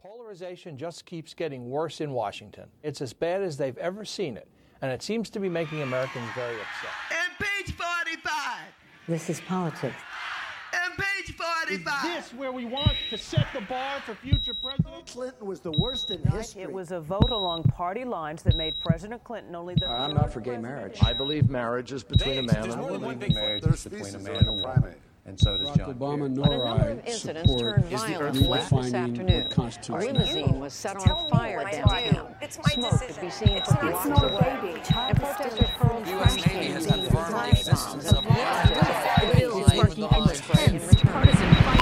Polarization just keeps getting worse in Washington. It's as bad as they've ever seen it, and it seems to be making Americans very upset. Impeach 45! This is politics. Impeach 45! Is this where we want to set the bar for future presidents? Clinton was the worst in history. It was a vote along party lines that made President Clinton only the... I'm not for gay marriage. I believe marriage is between a man and a woman. I believe marriage is between a man and a woman. And so does John Obama Kerry. nor I support redefining what constitutes A limousine was set on fire downtown. It's my Smoke could be seen for blocks away. And protesters hurled trash cans and flash bombs and the bill is sparking intense partisan fight.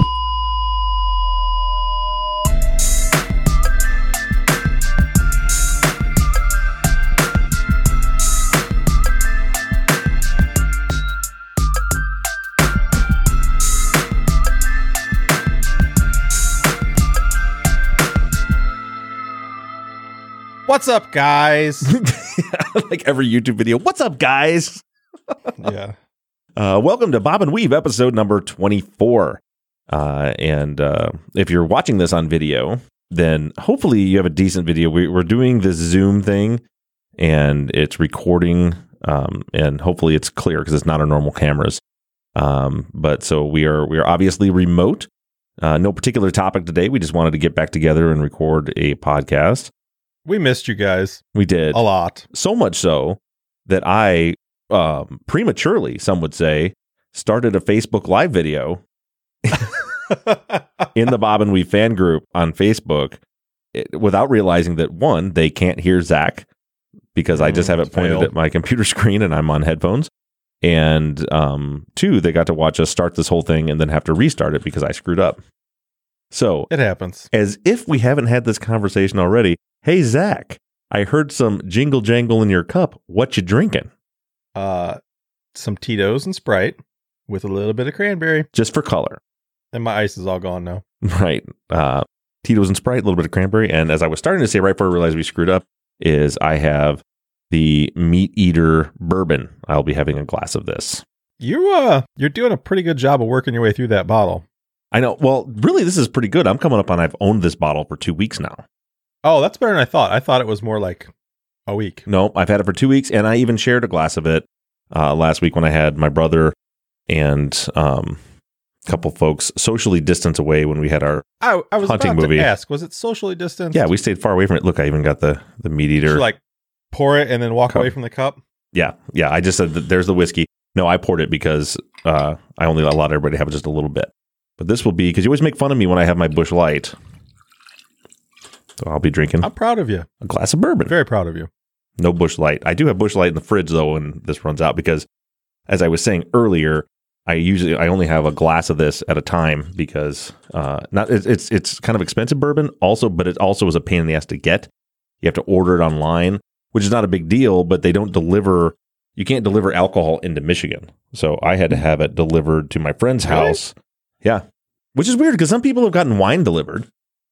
What's up, guys? Like every YouTube video. What's up, guys? Yeah. Welcome to Bob and Weave, episode number 24. And if you're watching this on video, then hopefully you have a decent video. We're doing this Zoom thing, and it's recording, and hopefully it's clear because it's not our normal cameras. But so we are obviously remote. No particular topic today. We just wanted to get back together and record a podcast. We missed you guys. We did. A lot. So much so that I prematurely, some would say, started a Facebook Live video in the Bob and Weave fan group on Facebook without realizing that, one, they can't hear Zach because I just have it pointed at my computer screen and I'm on headphones. And two, they got to watch us start this whole thing and then have to restart it because I screwed up. So it happens. As if we haven't had this conversation already. Hey, Zach, I heard some jingle jangle in your cup. What you drinking? Some Tito's and Sprite with a little bit of cranberry. Just for color. And my ice is all gone now. Right. Tito's and Sprite, a little bit of cranberry. And as I was starting to say right before I realized we screwed up, is I have the Meat Eater bourbon. I'll be having a glass of this. You're doing a pretty good job of working your way through that bottle. I know. Well, really, this is pretty good. I'm coming up on I've owned this bottle for 2 weeks now. Oh, that's better than I thought. I thought it was more like a week. No, I've had it for 2 weeks, and I even shared a glass of it last week when I had my brother and a couple folks socially distanced away when we had our I was hunting about movie. To ask, was it socially distanced? Yeah, we stayed far away from it. Look, I even got the Meat Eater. Did you, like, pour it and then walk away from the cup? Yeah. I just said that there's the whiskey. No, I poured it because I only allowed everybody to have just a little bit. But this will be, because you always make fun of me when I have my Busch Light. So I'll be drinking. I'm proud of you. A glass of bourbon. Very proud of you. No Busch Light. I do have Busch Light in the fridge though when this runs out because, as I was saying earlier, I only have a glass of this at a time because it's kind of expensive bourbon also, but it also is a pain in the ass to get. You have to order it online, which is not a big deal, but they don't deliver. You can't deliver alcohol into Michigan, so I had to have it delivered to my friend's house. Yeah, which is weird because some people have gotten wine delivered.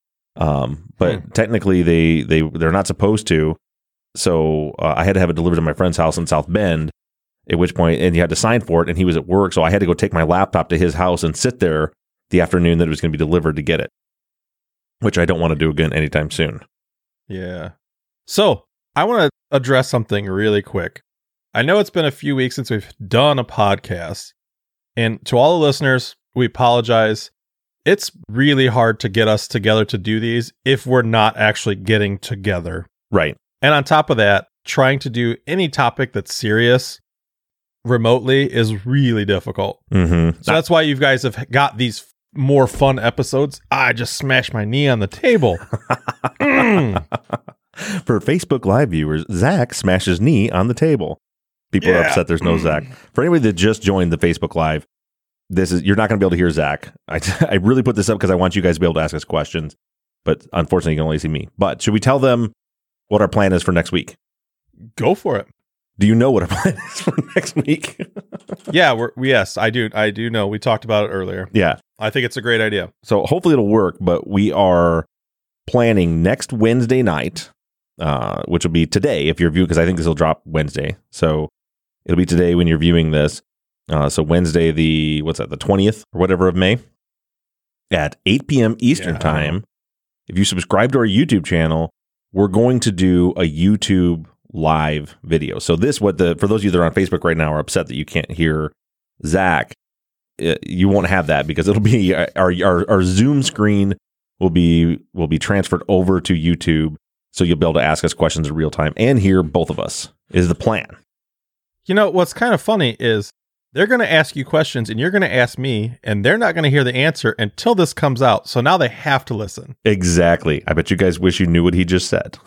But technically they're not supposed to. So I had to have it delivered to my friend's house in South Bend, at which point, and you had to sign for it, and he was at work. So I had to go take my laptop to his house and sit there the afternoon that it was going to be delivered to get it, which I don't want to do again anytime soon. Yeah. So I want to address something really quick. I know it's been a few weeks since we've done a podcast, and to all the listeners, we apologize. It's really hard to get us together to do these if we're not actually getting together. Right. And on top of that, trying to do any topic that's serious remotely is really difficult. Mm-hmm. So that's why you guys have got these more fun episodes. I just smashed my knee on the table. For Facebook Live viewers, Zach smashes knee on the table. People are upset there's no Zach. For anybody that just joined the Facebook Live, you're not going to be able to hear Zach. I really put this up because I want you guys to be able to ask us questions, but unfortunately you can only see me. But should we tell them what our plan is for next week? Go for it. Do you know what our plan is for next week? Yeah, yes, I do. I do know. We talked about it earlier. Yeah. I think it's a great idea. So hopefully it'll work, but we are planning next Wednesday night, which will be today if you're viewing, because I think this will drop Wednesday. So it'll be today when you're viewing this. So Wednesday, the 20th or whatever of May at 8 p.m. Eastern time if you subscribe to our YouTube channel, we're going to do a YouTube live video. So for those of you that are on Facebook right now are upset that you can't hear Zach, you won't have that because it'll be our Zoom screen will be transferred over to YouTube, so you'll be able to ask us questions in real time and hear both of us is the plan. You know, what's kind of funny is they're going to ask you questions and you're going to ask me, and they're not going to hear the answer until this comes out. So now they have to listen. Exactly. I bet you guys wish you knew what he just said.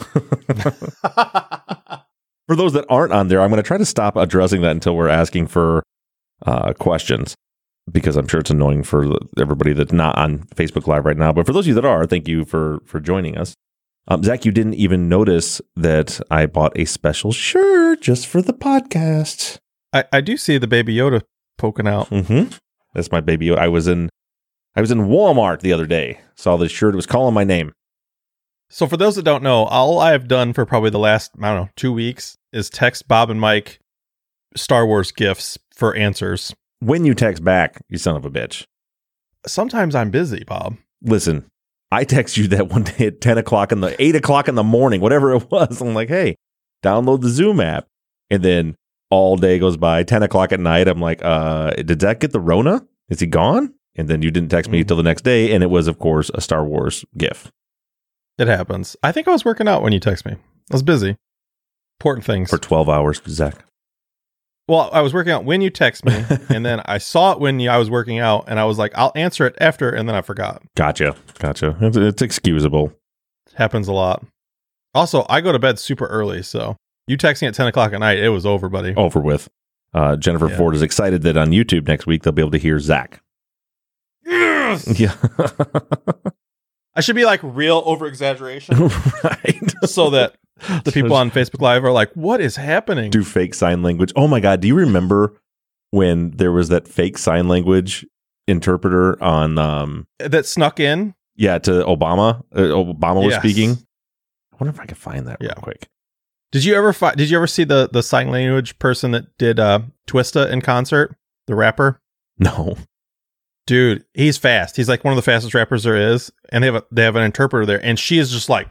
For those that aren't on there, I'm going to try to stop addressing that until we're asking for questions, because I'm sure it's annoying for everybody that's not on Facebook Live right now. But for those of you that are, thank you for joining us. Zach, you didn't even notice that I bought a special shirt just for the podcast. I do see the Baby Yoda poking out. Mm-hmm. That's my Baby Yoda. I was in Walmart the other day, saw this shirt. It was calling my name. So for those that don't know, all I've done for probably the last, 2 weeks is text Bob and Mike Star Wars gifts for answers. When you text back, you son of a bitch. Sometimes I'm busy, Bob. Listen, I text you that one day at 8 o'clock in the morning, whatever it was. I'm like, hey, download the Zoom app. And then all day goes by, 10 o'clock at night. I'm like, did Zach get the Rona? Is he gone? And then you didn't text me until the next day. And it was, of course, a Star Wars gift. It happens. I think I was working out when you text me. I was busy. Important things. For 12 hours, Zach. Well, I was working out when you text me, and then I saw it when I was working out, and I was like, I'll answer it after, and then I forgot. Gotcha. It's excusable. Happens a lot. Also, I go to bed super early, so you texting at 10 o'clock at night, it was over, buddy. Over with. Jennifer Ford is excited that on YouTube next week, they'll be able to hear Zach. Yes! Yeah. I should be like real over-exaggeration. Right. So that the people on Facebook Live are like, what is happening? Do fake sign language. Oh my God. Do you remember when there was that fake sign language interpreter on... that snuck in? Yeah, to Obama. Obama was Yes. speaking. I wonder if I could find that real quick. Did you ever see the sign language person that did Twista in concert? The rapper? No. Dude, he's fast. He's like one of the fastest rappers there is. And they have an interpreter there. And she is just like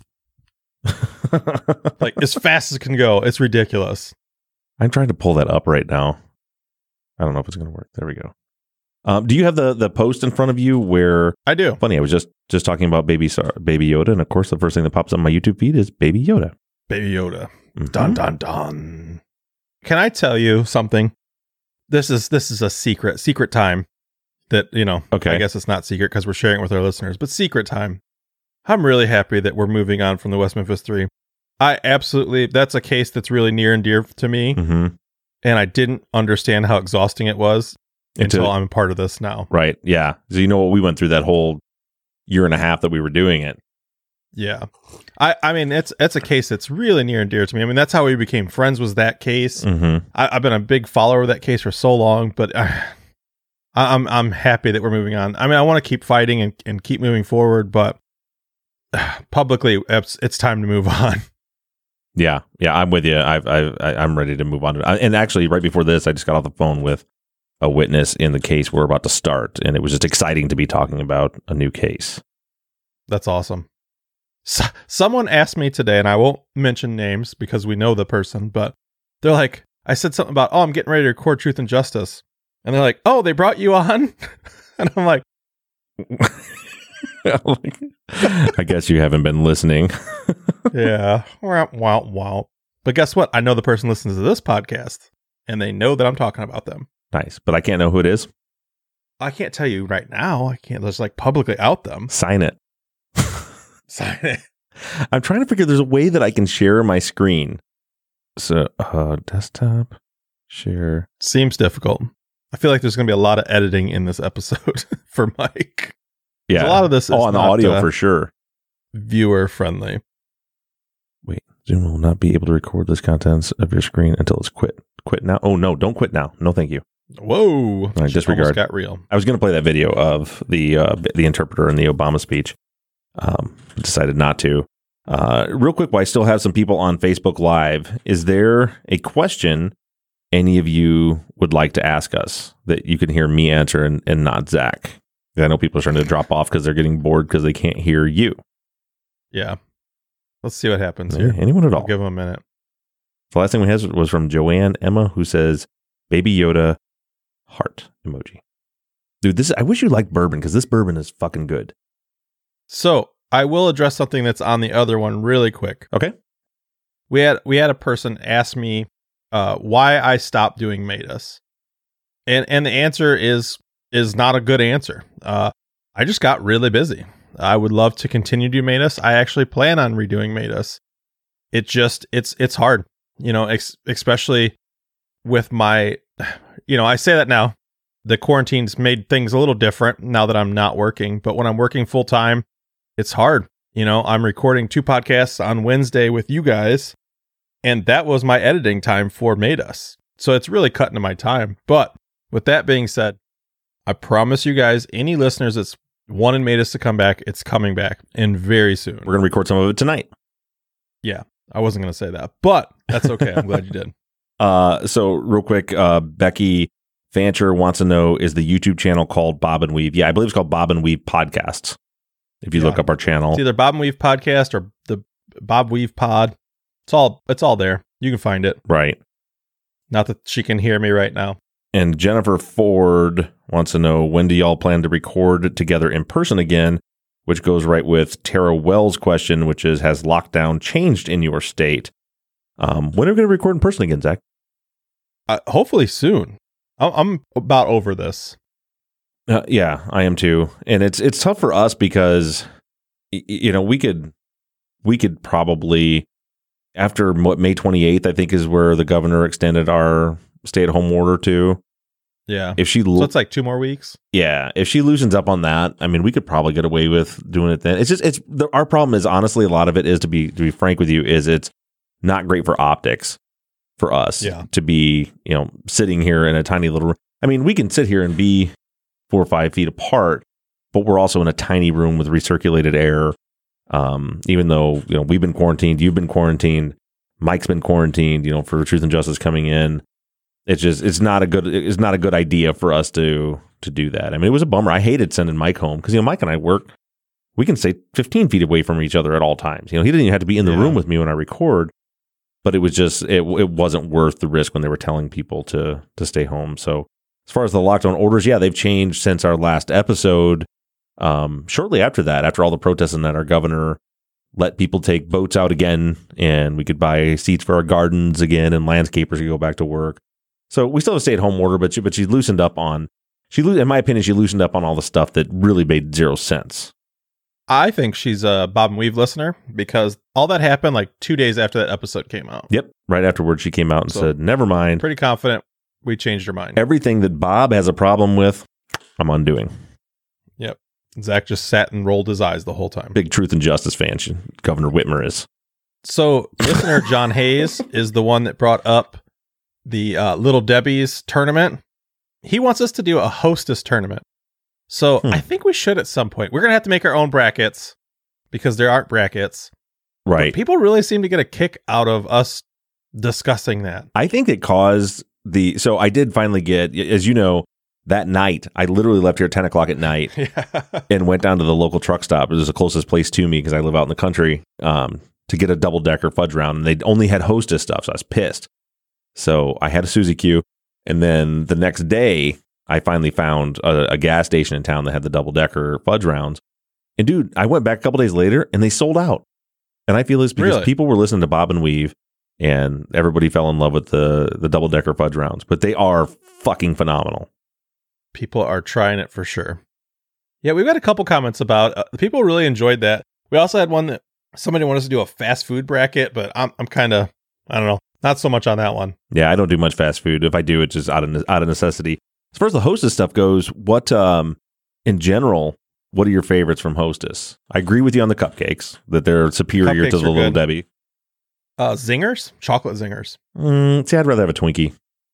as fast as it can go. It's ridiculous. I'm trying to pull that up right now. I don't know if it's going to work. There we go. Do you have the post in front of you where... I do. Funny, I was just talking about Baby Yoda. And of course, the first thing that pops up on my YouTube feed is Baby Yoda. Baby Yoda. Mm-hmm. Dun, dun, dun. Can I tell you something? This is a secret time. That, okay. I guess it's not secret because we're sharing it with our listeners, but secret time. I'm really happy that we're moving on from the West Memphis 3. That's a case that's really near and dear to me. Mm-hmm. And I didn't understand how exhausting it was until I'm a part of this now. Right. Yeah. So we went through that whole year and a half that we were doing it. Yeah. I mean, it's a case that's really near and dear to me. I mean, that's how we became friends, was that case. Mm-hmm. I've been a big follower of that case for so long, but I'm happy that we're moving on. I mean, I want to keep fighting and keep moving forward, but publicly, it's time to move on. Yeah, I'm with you. I'm ready to move on. And actually, right before this, I just got off the phone with a witness in the case we're about to start, and it was just exciting to be talking about a new case. That's awesome. Someone asked me today, and I won't mention names because we know the person, but they're like, I said something about, I'm getting ready to record Truth and Justice. And they're like, oh, they brought you on? And I'm like, I guess you haven't been listening. Yeah. Wow. But guess what? I know the person listens to this podcast, and they know that I'm talking about them. Nice. But I can't know who it is. I can't tell you right now. I can't just publicly out them. Sign it. Sign it. I'm trying to figure there's a way that I can share my screen. So, desktop, share. Seems difficult. I feel like there's going to be a lot of editing in this episode for Mike. Yeah. A lot of this is on the audio for sure. Viewer friendly. Wait, Zoom will not be able to record this contents of your screen until it's quit. Quit now. Oh, no, don't quit now. No, thank you. Whoa. I disregard. Got real. I was going to play that video of the interpreter in the Obama speech. Decided not to. Real quick, while I still have some people on Facebook Live, is there a question any of you would like to ask us that you can hear me answer and not Zach? I know people are starting to drop off because they're getting bored because they can't hear you. Yeah. Let's see what happens Yeah, here. anyone at all. I'll give him a minute. The last thing we had was from Joanne Emma, who says, Baby Yoda heart emoji. Dude, I wish you liked bourbon, because this bourbon is fucking good. So I will address something that's on the other one really quick. Okay. We had a person ask me why I stopped doing Matus. And the answer is not a good answer. I just got really busy. I would love to continue to do Matus. I actually plan on redoing Matus. It's hard, especially with my, I say that now. The quarantine's made things a little different now that I'm not working. But when I'm working full time, it's hard. I'm recording 2 podcasts on Wednesday with you guys, and that was my editing time for Matus. So it's really cutting to my time. But with that being said, I promise you guys, any listeners that's wanting Matus to come back, it's coming back, and very soon. We're going to record some of it tonight. Yeah, I wasn't going to say that, but that's okay. I'm glad you did. So real quick, Becky Fancher wants to know, is the YouTube channel called Bob and Weave? Yeah, I believe it's called Bob and Weave Podcasts. If you look up our channel, it's either Bob and Weave Podcast or the Bob Weave Pod. It's all there. You can find it. Right. Not that she can hear me right now. And Jennifer Ford wants to know, when do y'all plan to record together in person again? Which goes right with Tara Wells' question, which is, has lockdown changed in your state? When are we going to record in person again, Zach? Hopefully soon. I'm about over this. Yeah, I am too. And it's tough for us because, we could probably, after May 28th, I think is where the governor extended our stay-at-home order to. Yeah. So it's like 2 more weeks. Yeah. If she loosens up on that, I mean, we could probably get away with doing it then. Our problem is, honestly, a lot of it is, to be frank with you, is it's not great for optics for us to be, sitting here in a tiny little room. I mean, we can sit here and be 4 or 5 feet apart, but we're also in a tiny room with recirculated air. Even though, we've been quarantined, you've been quarantined, Mike's been quarantined, for Truth and Justice coming in. It's not a good idea for us to do that. I mean, it was a bummer. I hated sending Mike home because, Mike and I we can stay 15 feet away from each other at all times. He didn't even have to be in the room with me when I record, but it was just, it wasn't worth the risk when they were telling people to stay home. So as far as the lockdown orders, they've changed since our last episode. Shortly after that, after all the protests and that, our governor let people take boats out again, and we could buy seats for our gardens again, and landscapers could go back to work. So we still have a stay-at-home order, but she loosened up on, in my opinion, she loosened up on all the stuff that really made zero sense. I think she's a Bob and Weave listener, because all that happened like 2 days after that episode came out. Yep. Right afterwards, she came out and said, never mind. Pretty confident we changed her mind. Everything that Bob has a problem with, I'm undoing. Yep. Zach just sat and rolled his eyes the whole time. Big Truth and Justice fan, Governor Whitmer is. So listener John Hayes is the one that brought up the Little Debbie's tournament. He wants us to do a hostess tournament. So I think we should at some point. We're going to have to make our own brackets because there aren't brackets. Right. But people really seem to get a kick out of us discussing that. I think it caused so I did finally get, as you know, that night, I literally left here at 10 o'clock at night and went down to the local truck stop. It was the closest place to me because I live out in the country, to get a double-decker fudge round. And they only had hostess stuff, so I was pissed. So I had a Suzy Q. And then the next day, I finally found a gas station in town that had the double-decker fudge rounds. And dude, I went back a couple days later and they sold out. And I feel it's because people were listening to Bob and Weave and everybody fell in love with the double-decker fudge rounds. But they are fucking phenomenal. People are trying it for sure. Yeah, we've got a couple comments about people really enjoyed that. We also had one that somebody wanted us to do a fast food bracket, but I'm kind of, I don't know, not so much on that one. Yeah, I don't do much fast food. If I do, it's just out of necessity. As far as the Hostess stuff goes, what in general, what are your favorites from Hostess? I agree with you on the cupcakes, that they're superior to the Little Debbie. Zingers, chocolate zingers. See, I'd rather have a Twinkie.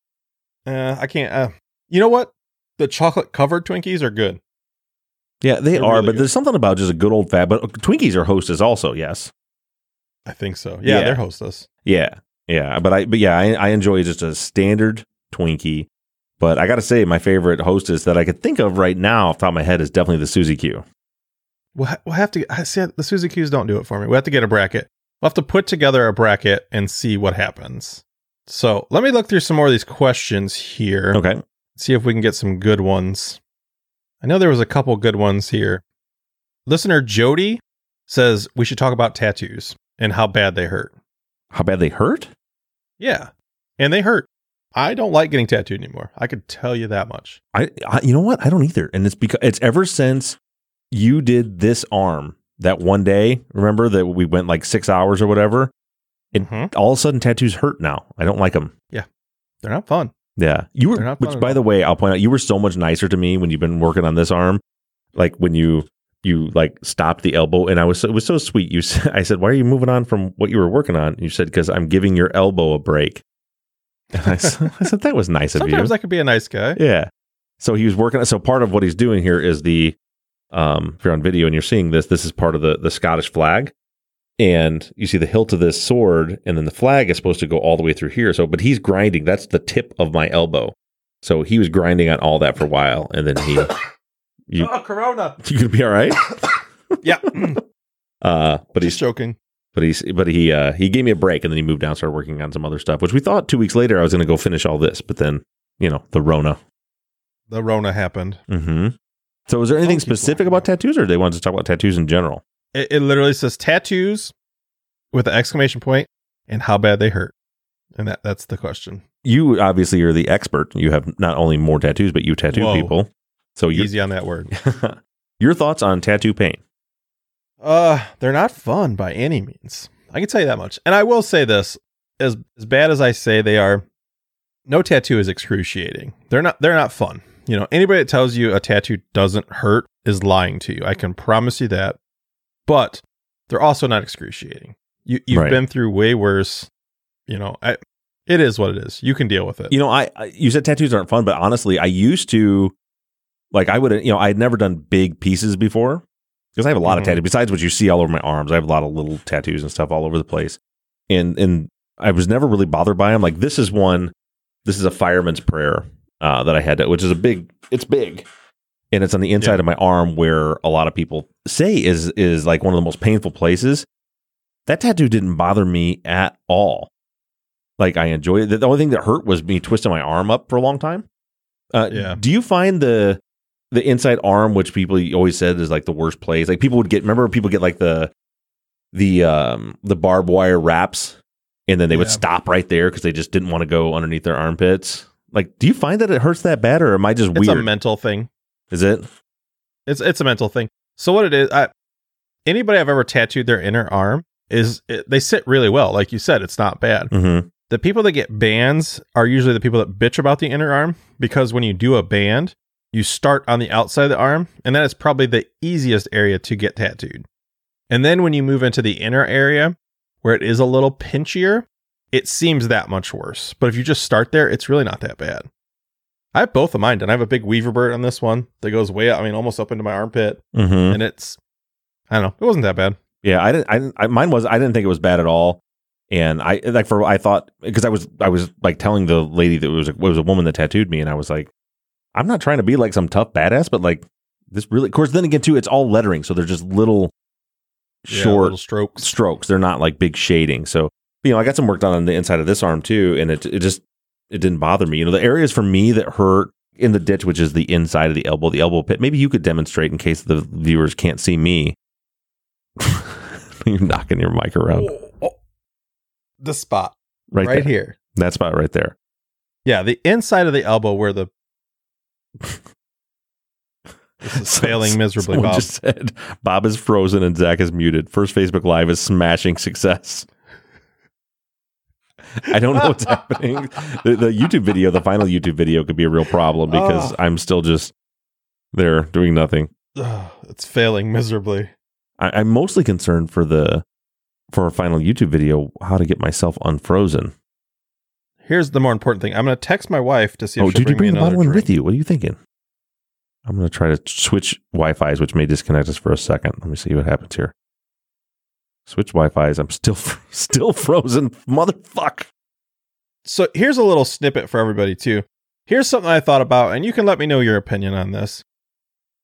I can't. You know what? The chocolate covered Twinkies are good. Yeah, they're are, really but good. There's something about just a good old fat. But Twinkies are Hostess also, yes. I think so. Yeah, they're Hostess. Yeah. But I enjoy just a standard Twinkie. But I got to say, my favorite Hostess that I could think of right now off the top of my head is definitely the Suzy Q. We'll have to see. The Suzy Q's don't do it for me. We'll have to get a bracket. We'll have to put together a bracket and see what happens. So let me look through some more of these questions here. Okay. See if we can get some good ones. I know there was a couple good ones here. Listener Jody says we should talk about tattoos and how bad they hurt. How bad they hurt? Yeah. And they hurt. I don't like getting tattooed anymore. I could tell you that much. I you know what? I don't either. And it's because it's ever since you did this arm that one day, remember that we went like 6 hours or whatever? All of a sudden tattoos hurt now. I don't like them. Yeah. They're not fun. Yeah. You were, which by the way, I'll point out, you were so much nicer to me when you've been working on this arm. Like when you like stopped the elbow, and it was so sweet. I said, why are you moving on from what you were working on? You said, because I'm giving your elbow a break. And I said, that was nice of you. Sometimes I could be a nice guy. Yeah. So he was working. So part of what he's doing here is if you're on video and you're seeing this is part of the Scottish flag. And you see the hilt of this sword, and then the flag is supposed to go all the way through here. So, but he's grinding. That's the tip of my elbow. So he was grinding on all that for a while, and then Corona. You gonna be all right? Yeah. But he's joking. But he gave me a break, and then he moved down, started working on some other stuff, which we thought 2 weeks later I was going to go finish all this, but then the Rona. The Rona happened. Mm-hmm. So, was there anything specific about tattoos, or they wanted to talk about tattoos in general? It literally says tattoos with an exclamation point and how bad they hurt, and that's the question. You obviously are the expert. You have not only more tattoos, but you tattoo people. So easy on that word. Your thoughts on tattoo pain? They're not fun by any means. I can tell you that much. And I will say this, as bad as I say they are, no tattoo is excruciating. They're not fun. Anybody that tells you a tattoo doesn't hurt is lying to you. I can promise you that. But they're also not excruciating. You've been through way worse. It is what it is. You can deal with it. You said tattoos aren't fun, but honestly, I used to, I had never done big pieces before. Because I have a lot of tattoos. Besides what you see all over my arms, I have a lot of little tattoos and stuff all over the place. And I was never really bothered by them. Like this is a fireman's prayer that I had, which is it's big. And it's on the inside of my arm, where a lot of people say is like one of the most painful places. That tattoo didn't bother me at all. Like I enjoyed it. The only thing that hurt was me twisting my arm up for a long time. Do you find the inside arm, which people always said is like the worst place? Like people get like the barbed wire wraps, and then they would stop right there because they just didn't want to go underneath their armpits. Like, do you find that it hurts that bad, or am I just weird? It's a mental thing. Is it? It's a mental thing. So what it is, anybody I've ever tattooed their inner arm they sit really well. Like you said, it's not bad. Mm-hmm. The people that get bands are usually the people that bitch about the inner arm, because when you do a band, you start on the outside of the arm, and that is probably the easiest area to get tattooed. And then when you move into the inner area, where it is a little pinchier, it seems that much worse. But if you just start there, it's really not that bad. I have both of mine done. I have a big weaver bird on this one that goes way up, almost up into my armpit. Mm-hmm. And I don't know, it wasn't that bad. Yeah, I didn't think it was bad at all. And I thought, because I was like telling the lady that it was a woman that tattooed me, and I was like, I'm not trying to be like some tough badass, but like this really, of course, then again too, it's all lettering. So they're just little short little strokes. They're not like big shading. So, I got some work done on the inside of this arm too. And it didn't bother me. The areas for me that hurt in the ditch, which is the inside of the elbow pit. Maybe you could demonstrate in case the viewers can't see me. You're knocking your mic around. The spot right here. That spot right there. Yeah, the inside of the elbow where the this is failing miserably. Someone Bob just said Bob is frozen and Zach is muted. First Facebook Live is smashing success. I don't know what's happening. The YouTube video, the final YouTube video, could be a real problem because I'm still just there doing nothing. It's failing miserably. I'm mostly concerned for a final YouTube video, how to get myself unfrozen. Here's the more important thing. I'm going to text my wife to see if she'll did you bring me the bottle one drink. with you? What are you thinking? I'm going to try to switch Wi-Fi's, which may disconnect us for a second. Let me see what happens here. Switch Wi-Fi's. I'm still frozen. Motherfuck. So here's a little snippet for everybody too. Here's something I thought about, and you can let me know your opinion on this.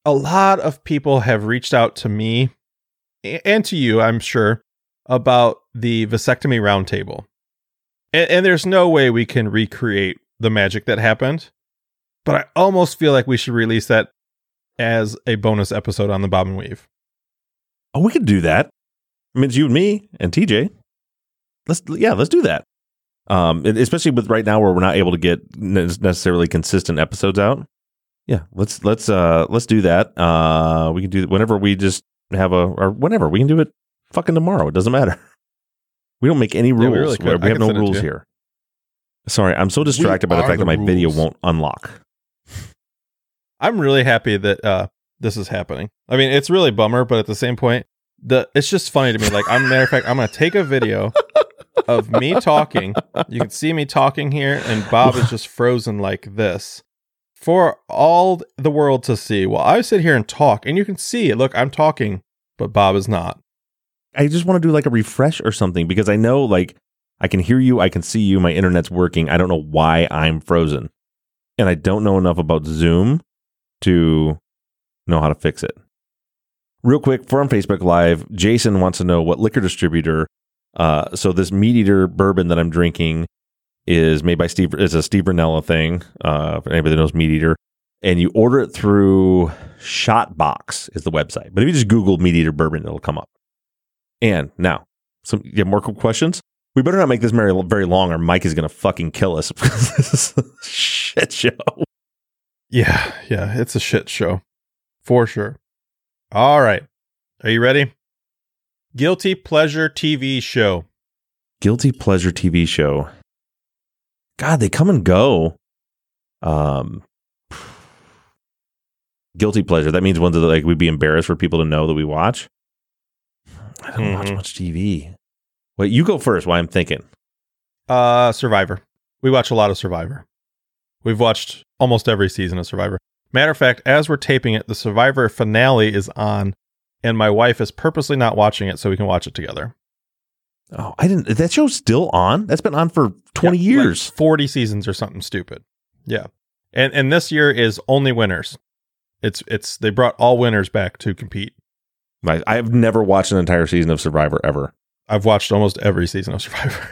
a lot of people have reached out to me and to you, I'm sure, about the vasectomy roundtable. And there's no way we can recreate the magic that happened. But I almost feel like we should release that as a bonus episode on the Bob and Weave. Oh, we could do that. I mean, it's you and me and TJ. Let's do that. Especially with right now where we're not able to get necessarily consistent episodes out. Yeah, let's do that. We can do whenever we just have or whenever we can do it. Fucking tomorrow. It doesn't matter. We don't make any rules. We have no rules here. Sorry, I'm so distracted by the fact that my video won't unlock. I'm really happy that this is happening. I mean, it's really a bummer, but at the same point, it's just funny to me. Like, matter of fact, I'm going to take a video of me talking. You can see me talking here, and Bob is just frozen like this for all the world to see. Well, I sit here and talk, and you can see it. Look, I'm talking, but Bob is not. I just want to do like a refresh or something because I know like I can hear you, I can see you, my internet's working. I don't know why I'm frozen. And I don't know enough about Zoom to know how to fix it. Real quick, for on Facebook Live, Jason wants to know what liquor distributor. So this Meat Eater bourbon that I'm drinking is made by Steve. It's a Steve Ranella thing. For anybody that knows Meat Eater, and you order it through Shotbox is the website. But if you just Google Meat Eater bourbon, it'll come up. And now, you have more questions? We better not make this very long, or Mike is going to fucking kill us. This is a shit show. Yeah, it's a shit show. For sure. All right. Are you ready? Guilty Pleasure TV show. Guilty Pleasure TV show. God, they come and go. Guilty Pleasure. That means ones that like we'd be embarrassed for people to know that we watch. I don't watch much TV. Wait, you go first while I'm thinking. Survivor. We watch a lot of Survivor. We've watched almost every season of Survivor. Matter of fact, as we're taping it, the Survivor finale is on, and my wife is purposely not watching it so we can watch it together. Oh, I didn't. That show's still on? That's been on for 20 years. Like 40 seasons or something stupid. Yeah. And this year is only winners. It's they brought all winners back to compete. I've never watched an entire season of Survivor ever. I've watched almost every season of Survivor.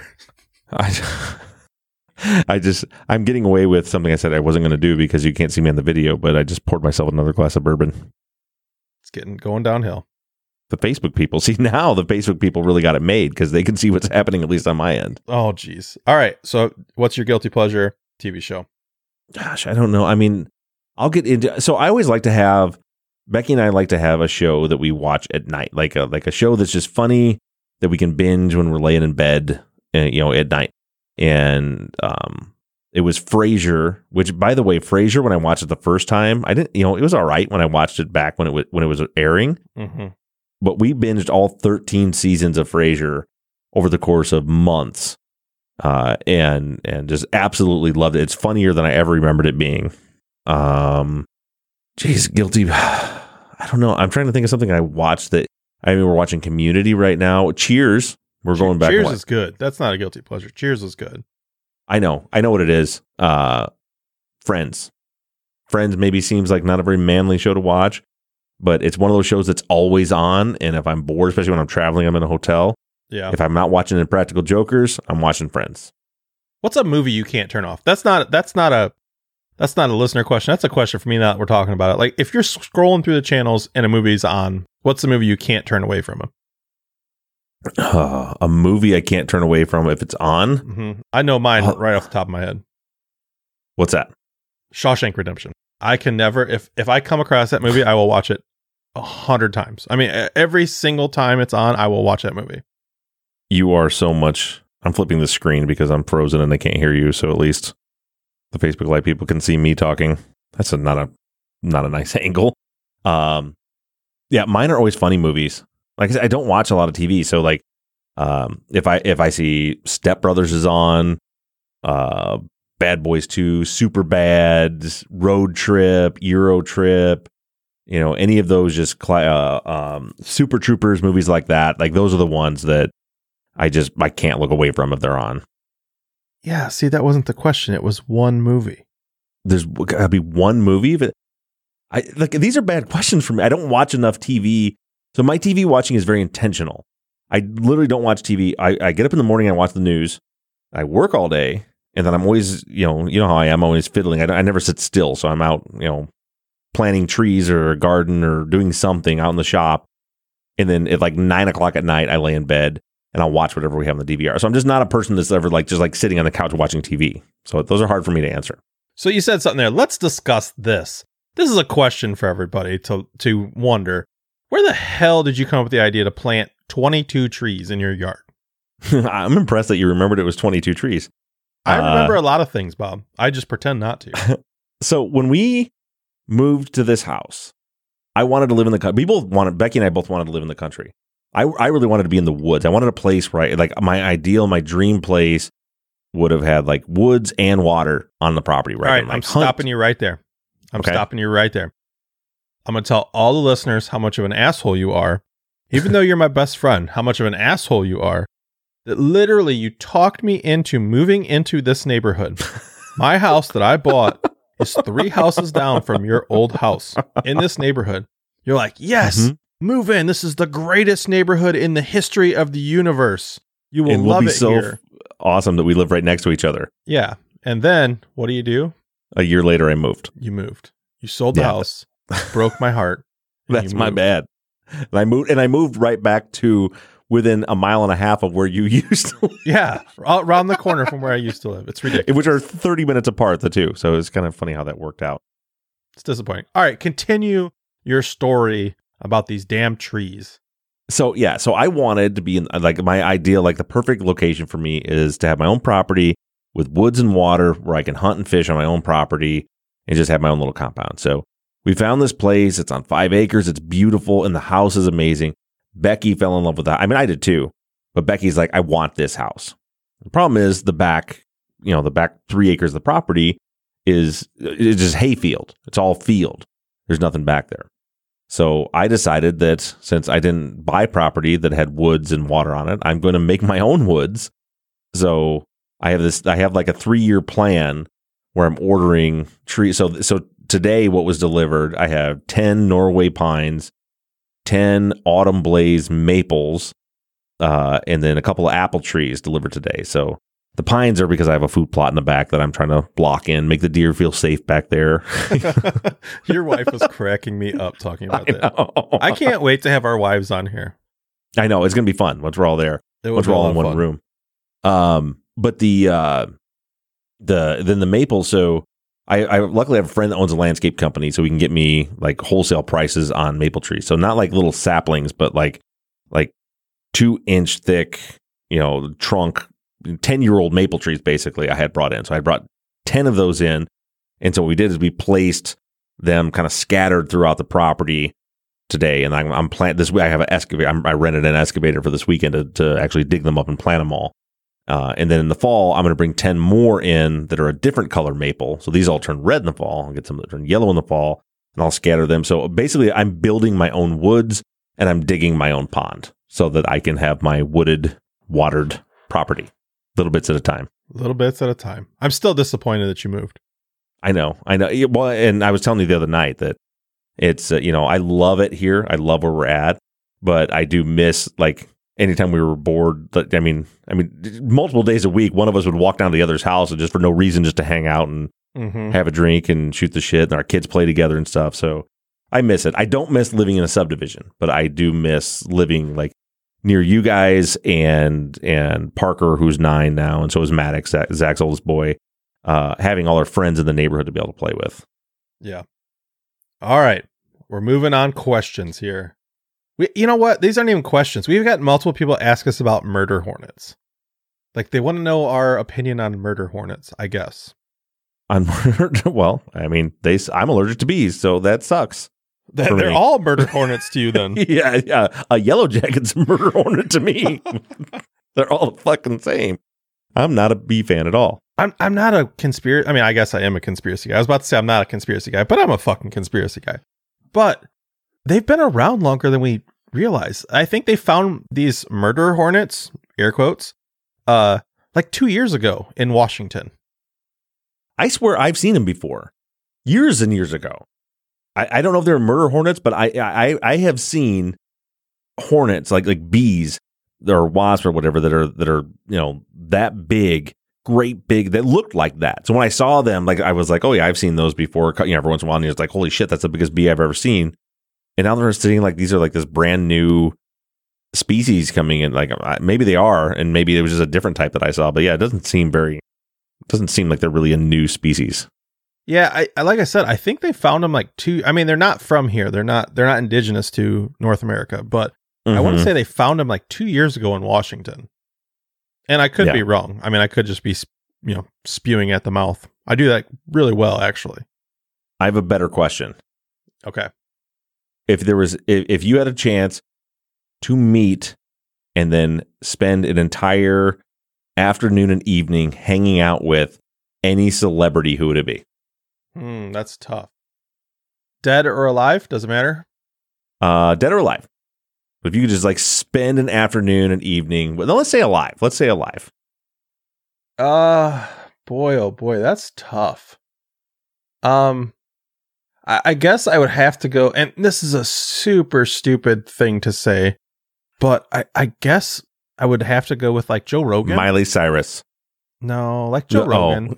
I'm getting away with something I said I wasn't going to do because you can't see me on the video, but I just poured myself another glass of bourbon. It's going downhill. The Facebook people. See, now the Facebook people really got it made because they can see what's happening, at least on my end. Oh, geez. All right. So what's your guilty pleasure TV show? Gosh, I don't know. I mean, I'll get into... So I always like to have... Becky and I like to have a show that we watch at night, like a show that's just funny that we can binge when we're laying in bed, at night. And it was Frasier, which, by the way, Frasier, when I watched it the first time, I didn't, it was all right when I watched it back when it was airing. Mm-hmm. But we binged all 13 seasons of Frasier over the course of months, and just absolutely loved it. It's funnier than I ever remembered it being. Geez, guilty. I don't know. I'm trying to think of something I watched that. I mean, we're watching Community right now. Cheers. We're going back. Cheers is good. That's not a guilty pleasure. Cheers is good. I know what it is. Friends. Friends maybe seems like not a very manly show to watch, but it's one of those shows that's always on. And if I'm bored, especially when I'm traveling, I'm in a hotel. Yeah. If I'm not watching Impractical Jokers, I'm watching Friends. What's a movie you can't turn off? That's not a listener question. That's a question for me now that we're talking about it. Like, if you're scrolling through the channels and a movie's on, what's the movie you can't turn away from? A movie I can't turn away from if it's on? Mm-hmm. I know mine right off the top of my head. What's that? Shawshank Redemption. I can never, if I come across that movie, I will watch it 100 times. I mean, every single time it's on, I will watch that movie. You are so much... I'm flipping the screen because I'm frozen and they can't hear you, so at least the Facebook Live people can see me talking. That's not a nice angle. Yeah, mine are always funny movies. Like I said, I don't watch a lot of TV, so like if I see Step Brothers is on, Bad Boys 2, Superbad, Road Trip, Euro Trip, any of those just Super Troopers, movies like that, like those are the ones that I can't look away from if they're on. Yeah, see, that wasn't the question. It was one movie. There's gotta be one movie. These are bad questions for me. I don't watch enough TV. So my TV watching is very intentional. I literally don't watch TV. I get up in the morning and I watch the news. I work all day. And then I'm always, you know how I am, always fiddling. I never sit still. So I'm out, planting trees or a garden or doing something out in the shop. And then at like 9 o'clock at night, I lay in bed and I'll watch whatever we have on the DVR. So I'm just not a person that's ever just sitting on the couch watching TV. So those are hard for me to answer. So you said something there. Let's discuss this. This is a question for everybody to wonder. Where the hell did you come up with the idea to plant 22 trees in your yard? I'm impressed that you remembered it was 22 trees. I remember a lot of things, Bob. I just pretend not to. So when we moved to this house, I wanted to live in the country. Becky and I both wanted to live in the country. I really wanted to be in the woods. I wanted a place where my dream place would have had like woods and water on the property. Right. All right. I'm stopping you right there. I'm stopping you right there. I'm going to tell all the listeners how much of an asshole you are. Even though you're my best friend, how much of an asshole you are. That literally you talked me into moving into this neighborhood. My house that I bought is 3 houses down from your old house in this neighborhood. You're like, yes, move in. This is the greatest neighborhood in the history of the universe. You will love it here. Awesome that we live right next to each other. Yeah. And then what do? A year later, I moved. You moved. You sold the house. Broke my heart. That's my bad. And I moved right back to within 1.5 miles of where you used to live. Yeah, around the corner from where I used to live. It's ridiculous. Which are 30 minutes apart, the two. So it's kind of funny how that worked out. It's disappointing. All right, continue your story about these damn trees. So I wanted to be in my ideal, the perfect location for me is to have my own property with woods and water where I can hunt and fish on my own property and just have my own little compound. So we found this place. It's on 5 acres. It's beautiful. And the house is amazing. Becky fell in love with that. I mean, I did too, but Becky's like, I want this house. The problem is the back 3 acres of the property is just hayfield. It's all field. There's nothing back there. So I decided that since I didn't buy property that had woods and water on it, I'm going to make my own woods. So I have like a 3-year plan where I'm ordering trees. So today what was delivered, I have 10 Norway pines, 10 autumn blaze maples, and then a couple of apple trees delivered today. So the pines are because I have a food plot in the back that I'm trying to block in, make the deer feel safe back there. Your wife was cracking me up talking about that. I can't wait to have our wives on here. I know. It's going to be fun once we're all there. Once we're all in one room. But then the maple, so I luckily have a friend that owns a landscape company, so we can get me like wholesale prices on maple trees. So not like little saplings, but like 2-inch thick, trunk, 10-year-old maple trees, basically, I had brought in. So I brought 10 of those in. And so what we did is we placed them kind of scattered throughout the property today. And I'm planting this way. I have an excavator. I rented an excavator for this weekend to actually dig them up and plant them all. And then in the fall, I'm going to bring 10 more in that are a different color maple. So these all turn red in the fall. I'll get some that turn yellow in the fall, and I'll scatter them. So basically, I'm building my own woods and I'm digging my own pond so that I can have my wooded, watered property. Little bits at a time. Little bits at a time. I'm still disappointed that you moved. I know. Well, and I was telling you the other night that it's, I love it here. I love where we're at, but I do miss anytime we were bored. I mean, multiple days a week, one of us would walk down to the other's house and just for no reason, just to hang out and have a drink and shoot the shit. And our kids play together and stuff. So I miss it. I don't miss living in a subdivision, but I do miss living near you guys and Parker, who's 9 now, and so is Maddox, Zach's oldest boy, having all our friends in the neighborhood to be able to play with. Yeah. All right. We're moving on questions here. You know what? These aren't even questions. We've got multiple people ask us about murder hornets. They want to know our opinion on murder hornets, I guess. On murder? Well, I'm allergic to bees, so that sucks. They're all murder hornets to you then. Yeah. A yellow jacket's a murder hornet to me. They're all the fucking same. I'm not a bee fan at all. I'm not a conspiracy. I guess I am a conspiracy guy. I was about to say I'm not a conspiracy guy, but I'm a fucking conspiracy guy. But they've been around longer than we realize. I think they found these murder hornets, air quotes, 2 years ago in Washington. I swear I've seen them before. Years and years ago. I don't know if they're murder hornets, but I have seen hornets like bees or wasps or whatever that are that big, great big, that looked like that. So when I saw them, like I was like, oh yeah, I've seen those before. Every once in a while, and it's like, holy shit, that's the biggest bee I've ever seen. And now they're sitting like these are like this brand new species coming in. Like maybe they are, and maybe it was just a different type that I saw. But yeah, it doesn't seem like they're really a new species. Yeah, I like I said, I think they found them like they're not from here. They're not indigenous to North America, but I want to say they found them like 2 years ago in Washington. And I could be wrong. I mean, I could just be, spewing at the mouth. I do that really well, actually. I have a better question. Okay. If you had a chance to meet and then spend an entire afternoon and evening hanging out with any celebrity, who would it be? That's tough. Dead or alive? Doesn't matter. Dead or alive. If you could just like spend an afternoon and evening, well, let's say alive. Boy, oh boy, that's tough. I guess I would have to go, and this is a super stupid thing to say, but I guess I would have to go with like Joe Rogan. Miley Cyrus. No, like Joe Rogan.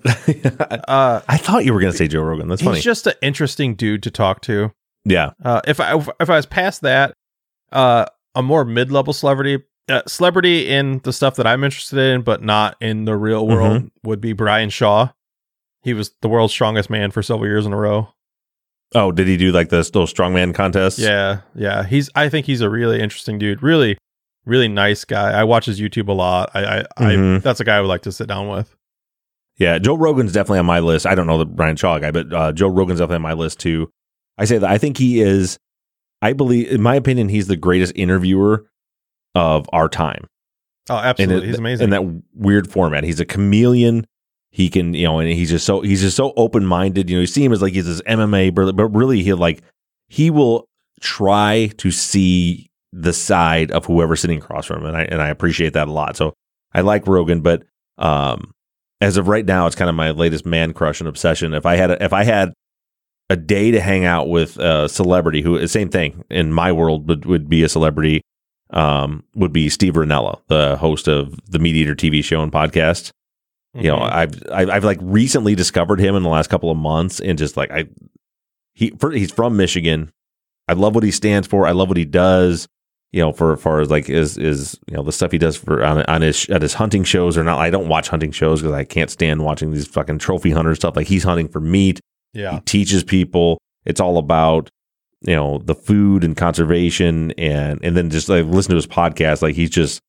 I thought you were going to say Joe Rogan. That's funny. He's just an interesting dude to talk to. Yeah. If I was past that, a more mid-level celebrity in the stuff that I'm interested in, but not in the real world, would be Brian Shaw. He was the world's strongest man for several years in a row. Oh, did he do like those strongman contests? Yeah. I think he's a really interesting dude. Really, really nice guy. I watch his YouTube a lot. I that's a guy I would like to sit down with. Yeah, Joe Rogan's definitely on my list. I don't know the Brian Shaw guy, but Joe Rogan's definitely on my list too. I say that I think he is. I believe, in my opinion, he's the greatest interviewer of our time. Oh, absolutely. He's amazing. In that weird format. He's a chameleon. He can, and he's just so open-minded. You see him as like he's this MMA brother, but really he will try to see the side of whoever's sitting across from him. And I appreciate that a lot. So I like Rogan, but as of right now, it's kind of my latest man crush and obsession. If I had a day to hang out with a celebrity who, same thing in my world, would be a celebrity, would be Steve Rinella, the host of the Meat Eater TV show and podcast. I've like recently discovered him in the last couple of months, and just like he's from Michigan. I love what he stands for. I love what he does. For as far as like is the stuff he does for at his hunting shows or not. I don't watch hunting shows because I can't stand watching these fucking trophy hunter stuff. Like he's hunting for meat. Yeah. He teaches people. It's all about, the food and conservation, and then just like listen to his podcast. Like he's just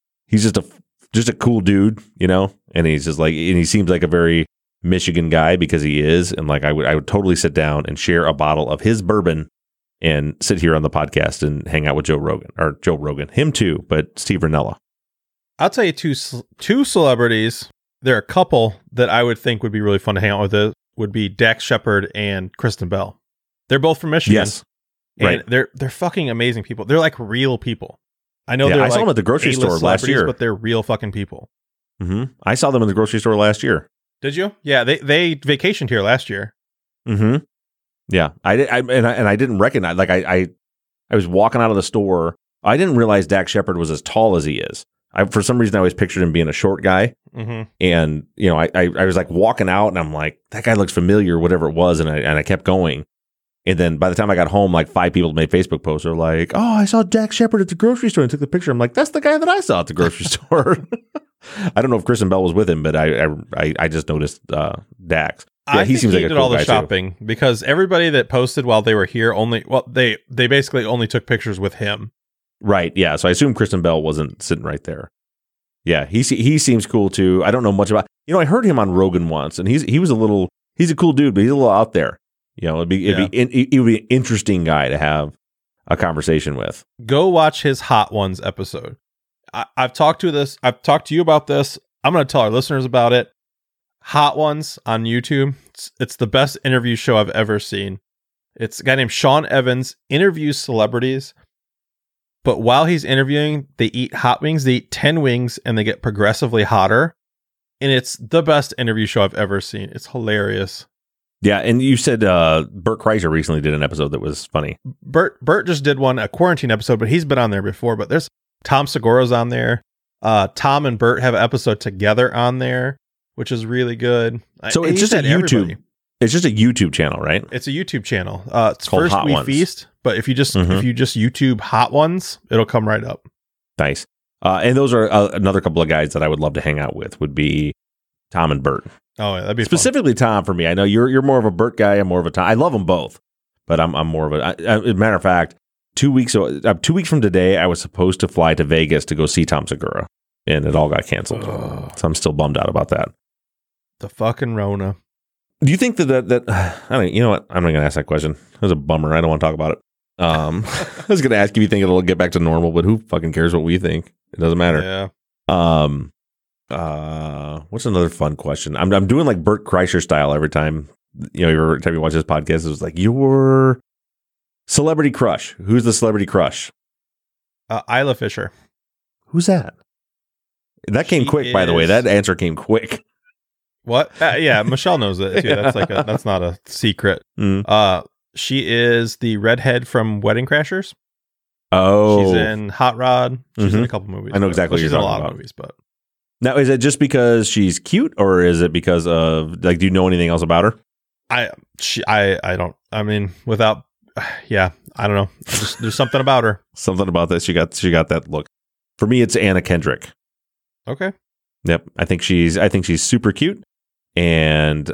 a cool dude, and he's just like, and he seems like a very Michigan guy because he is. And like, I would totally sit down and share a bottle of his bourbon and sit here on the podcast and hang out with Joe Rogan, him too, but Steve Rinella. I'll tell you two celebrities. There are a couple that I would think would be really fun to hang out with. Would be Dax Shepard and Kristen Bell. They're both from Michigan. Yes. And they're fucking amazing people. They're like real people. I know I saw them at the grocery store last year. But they're real fucking people. Mm-hmm. I saw them in the grocery store last year. Did you? Yeah, they vacationed here last year. Mm-hmm. Yeah. I didn't recognize, like I was walking out of the store. I didn't realize Dax Shepard was as tall as he is. For some reason, I always pictured him being a short guy. Mm-hmm. And, I was like walking out and I'm like, that guy looks familiar, whatever it was. And I kept going. And then by the time I got home, like 5 people made Facebook posts. They're like, oh, I saw Dax Shepard at the grocery store and took the picture. I'm like, that's the guy that I saw at the grocery store. I don't know if Kristen Bell was with him, but I just noticed Dax. Yeah, he seems like a cool all the guy shopping too. Because everybody that posted while they were here they basically only took pictures with him. Right. Yeah. So I assume Kristen Bell wasn't sitting right there. Yeah. He seems cool too. I don't know much about, I heard him on Rogan once, and he's a cool dude, but he's a little out there. He would be an interesting guy to have a conversation with. Go watch his Hot Ones episode. I've talked to you about this. I'm going to tell our listeners about it. Hot Ones on YouTube. It's the best interview show I've ever seen. It's a guy named Sean Evans interviews celebrities, but while he's interviewing, they eat hot wings. They eat 10 wings and they get progressively hotter. And it's the best interview show I've ever seen. It's hilarious. Yeah, and you said Bert Kreischer recently did an episode that was funny. Bert just did a quarantine episode, but he's been on there before. But there's Tom Segura's on there. Tom and Bert have an episode together on there, which is really good. So it's just a YouTube. Everybody. It's just a YouTube channel, right? It's a YouTube channel. It's called First Hot We Ones. Feast, but if you just YouTube Hot Ones, it'll come right up. Nice. And those are another couple of guys that I would love to hang out with. Would be Tom and Bert. Oh, yeah, that'd be specifically fun. Tom for me. I know you're more of a Bert guy. I'm more of a Tom. I love them both, but I'm more of a. As a matter of fact, 2 weeks from today, I was supposed to fly to Vegas to go see Tom Segura, and it all got canceled. So I'm still bummed out about that. The fucking Rona. Do you think that I don't? You know what? I'm not going to ask that question. It was a bummer. I don't want to talk about it. I was going to ask if you think it'll get back to normal, but who fucking cares what we think? It doesn't matter. Yeah. What's another fun question? I'm doing like Bert Kreischer style every time. Every time you watch this podcast, it was like your celebrity crush. Who's the celebrity crush? Isla Fisher. Who's that? That came quick, by the way. That answer came quick. What? Yeah, Michelle knows it too. That's that's not a secret. She is the redhead from Wedding Crashers. Oh, she's in Hot Rod. She's in a couple movies. I know exactly what you're talking about. She's in a lot of movies, but now is it just because she's cute, or is it because of like? Do you know anything else about her? I don't. I mean, without, yeah, I don't know. There's something about her. Something about that. She got that look. For me, it's Anna Kendrick. Okay. Yep. I think she's super cute, and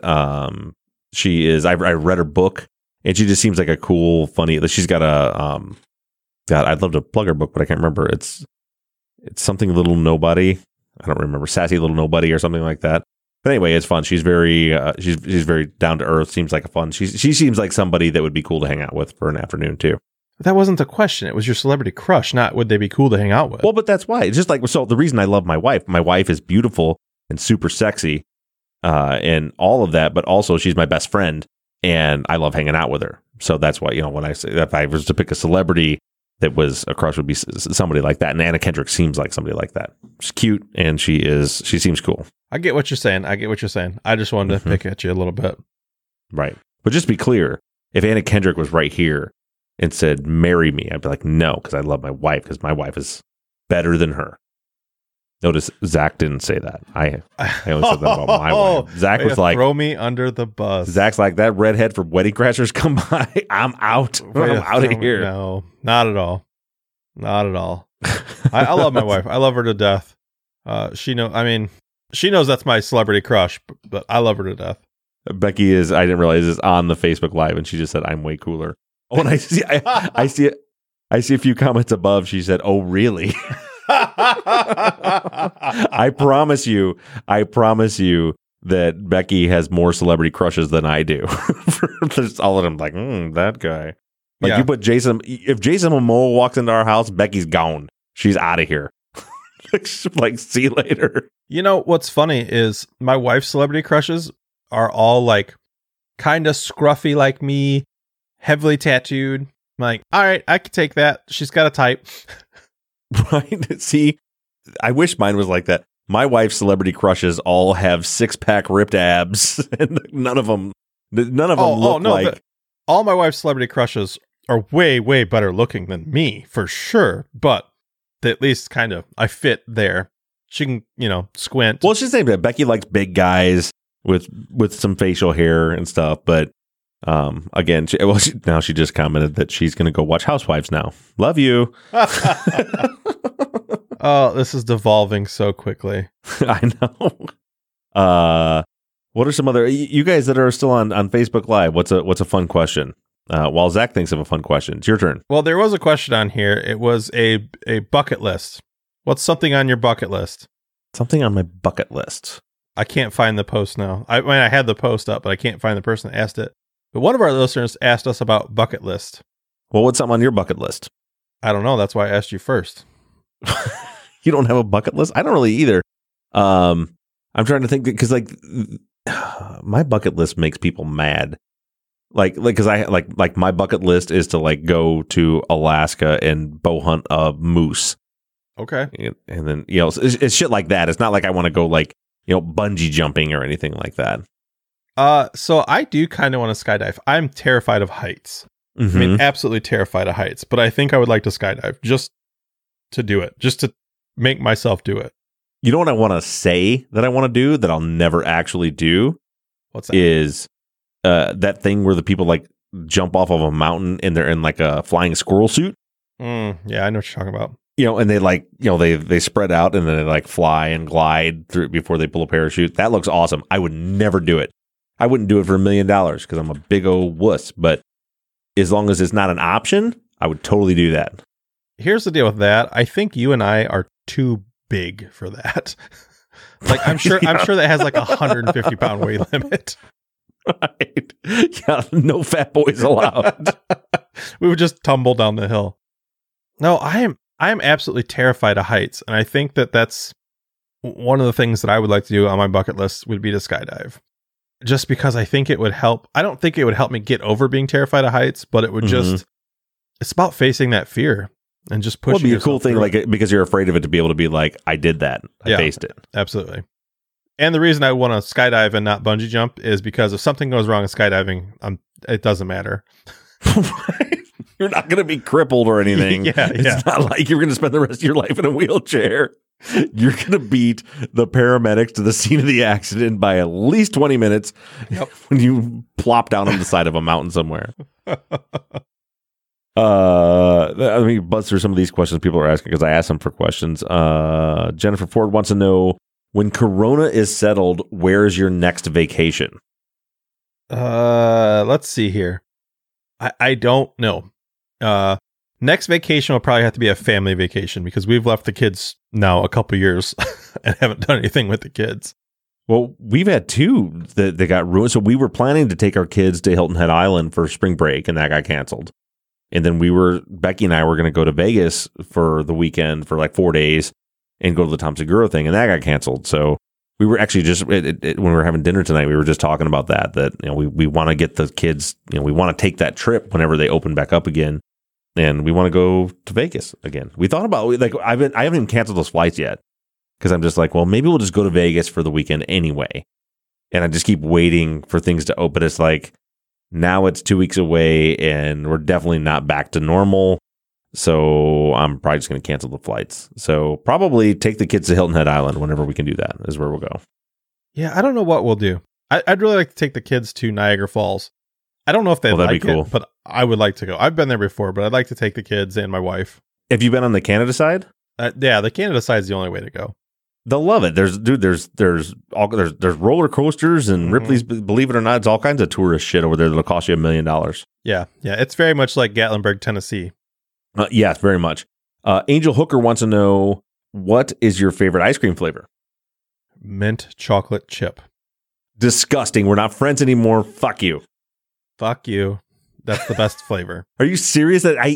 she is. I read her book, and she just seems like a cool, funny. She's got a God, I'd love to plug her book, but I can't remember. It's something Little Nobody. I don't remember. Sassy Little Nobody or something like that. But anyway, it's fun. She's very she's very down to earth. Seems like a fun. She seems like somebody that would be cool to hang out with for an afternoon too. That wasn't the question. It was your celebrity crush, not would they be cool to hang out with. Well, but that's why. It's just like, so the reason I love my wife. My wife is beautiful and super sexy, and all of that. But also, she's my best friend, and I love hanging out with her. So that's why, when I say, if I was to pick a celebrity that was a crush, would be somebody like that. And Anna Kendrick seems like somebody like that. She's cute, and she seems cool. I get what you're saying. I just wanted to pick at you a little bit. Right. But just to be clear, if Anna Kendrick was right here and said, marry me, I'd be like, no, because I love my wife, because my wife is better than her. Notice Zach didn't say that. I only said that about my wife. Zach was like, throw me under the bus. Zach's like, that redhead from Wedding Crashers, come by. I'm out. I'm out of here. No, not at all. Not at all. I love my wife. I love her to death. She knows that's my celebrity crush, but I love her to death. Becky is, I didn't realize, is on the Facebook Live, and she just said, I'm way cooler. Oh, and I see a few comments above. She said, oh, really? I promise you that Becky has more celebrity crushes than I do. There's all of them like, that guy. Like, yeah. You put Jason, if Jason Momoa walks into our house, Becky's gone. She's out of here. Like, see you later. You know, what's funny is my wife's celebrity crushes are all like kind of scruffy like me, heavily tattooed. I'm like, all right, I could take that. She's got a type. Right? See, I wish mine was like that. My wife's celebrity crushes all have 6-pack ripped abs, and none of them look like. All my wife's celebrity crushes are way, way better looking than me, for sure. But they at least kind of, I fit there. She can, squint. Well, she's saying that Becky likes big guys with some facial hair and stuff, but again, now she just commented that she's going to go watch Housewives now. Love you. Oh, this is devolving so quickly. I know. What are some other, you guys that are still on Facebook Live? What's a fun question? While Zach thinks of a fun question, it's your turn. Well, there was a question on here. It was a bucket list. What's something on your bucket list? Something on my bucket list. I can't find the post now. I had the post up, but I can't find the person that asked it. But one of our listeners asked us about bucket list. Well, what's something on your bucket list? I don't know. That's why I asked you first. You don't have a bucket list? I don't really either. I'm trying to think, because my bucket list makes people mad. Because I like my bucket list is to go to Alaska and bow hunt a moose. Okay. And then it's shit like that. It's not like I want to go bungee jumping or anything like that. So I do kind of want to skydive. I'm terrified of heights. Mm-hmm. I mean, absolutely terrified of heights. But I think I would like to skydive just to do it, just to make myself do it. You know what I want to say that I want to do that I'll never actually do? What's that? Is that thing where the people like jump off of a mountain and they're in like a flying squirrel suit? Yeah, I know what you're talking about. You know, and they like, you know, they spread out and then they like fly and glide through before they pull a parachute. That looks awesome. I would never do it. I wouldn't do it for $1 million because I'm a big old wuss. But as long as it's not an option, I would totally do that. Here's the deal with that. I think you and I are too big for that. Like I'm sure that has like 150 pound weight limit. Right. Yeah, no fat boys allowed. We would just tumble down the hill. No, I am absolutely terrified of heights, and I think that's one of the things that I would like to do on my bucket list would be to skydive. Just because I think it would help. I don't think it would help me get over being terrified of heights, but it would just it's about facing that fear and just pushing. It'd be a cool thing, like because you're afraid of it, to be able to be like, I did that. I faced it. Absolutely. And the reason I want to skydive and not bungee jump is because if something goes wrong in skydiving, it doesn't matter. You're not going to be crippled or anything. It's not like you're going to spend the rest of your life in a wheelchair. You're going to beat the paramedics to the scene of the accident by at least 20 minutes when you plop down on the side of a mountain somewhere. Let me buzz through some of these questions people are asking because I asked them for questions. Jennifer Ford wants to know, when Corona is settled, where's your next vacation? Let's see here. I don't know. Next vacation will probably have to be a family vacation because we've left the kids now a couple years and haven't done anything with the kids. Well, we've had two that got ruined. So we were planning to take our kids to Hilton Head Island for spring break, and that got canceled. And then Becky and I were going to go to Vegas for the weekend for like 4 days and go to the Tom Segura thing, and that got canceled. So we were actually just when we were having dinner tonight, we were just talking about that you know we want to get the kids, you know, we want to take that trip whenever they open back up again, and we want to go to Vegas again. We thought about like I haven't even canceled those flights yet because I'm just like, well, maybe we'll just go to Vegas for the weekend anyway, and I just keep waiting for things to open. It's like now it's 2 weeks away, and we're definitely not back to normal. So I'm probably just going to cancel the flights. So probably take the kids to Hilton Head Island whenever we can do that is where we'll go. Yeah, I don't know what we'll do. I'd really like to take the kids to Niagara Falls. I don't know if they'd like be cool. it, but I would like to go. I've been there before, but I'd like to take the kids and my wife. Have you been on the Canada side? Yeah, the Canada side is the only way to go. They'll love it. There's roller coasters and Ripley's. Believe it or not, it's all kinds of tourist shit over there that'll cost you $1 million. Yeah, it's very much like Gatlinburg, Tennessee. Yes, very much. Angel Hooker wants to know, what is your favorite ice cream flavor? Mint chocolate chip. Disgusting. We're not friends anymore. Fuck you. Fuck you. That's the best flavor. Are you serious? That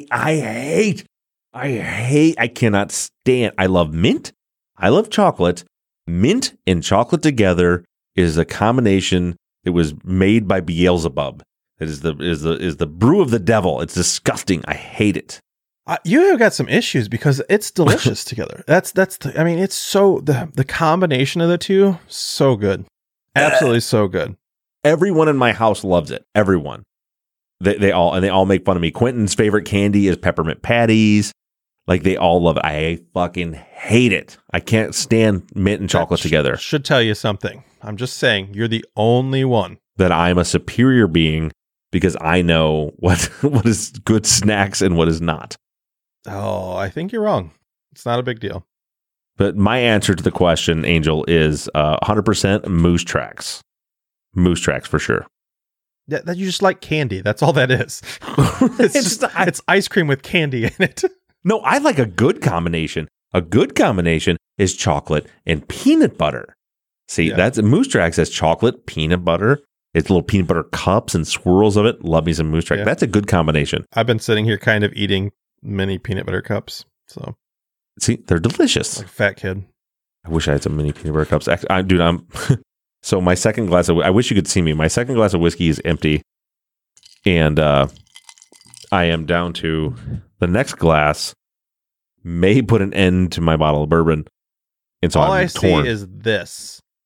I cannot stand. I love mint. I love chocolate. Mint and chocolate together is a combination that was made by Beelzebub. It is the brew of the devil. It's disgusting. I hate it. You have got some issues because it's delicious together. I mean, it's so the combination of the two, so good. Absolutely so good. Everyone in my house loves it. Everyone. They all make fun of me. Quentin's favorite candy is peppermint patties. Like they all love it. I fucking hate it. I can't stand mint and chocolate together. Should tell you something. I'm just saying, you're the only one. That I'm a superior being because I know what is good snacks and what is not. Oh, I think you're wrong. It's not a big deal. But my answer to the question, Angel, is 100% Moose Tracks. Moose Tracks for sure. That you just like candy. That's all that is. It's ice cream with candy in it. No, I like a good combination. A good combination is chocolate and peanut butter. See, that's Moose Tracks has chocolate, peanut butter. It's little peanut butter cups and swirls of it. Love me some Moose Tracks. Yeah. That's a good combination. I've been sitting here kind of eating mini peanut butter cups. So, see, they're delicious. Like a fat kid. I wish I had some mini peanut butter cups. I'm so my second glass of, I wish you could see me. My second glass of whiskey is empty. And I am down to the next glass may put an end to my bottle of bourbon. And so all I'm I torn. see is this.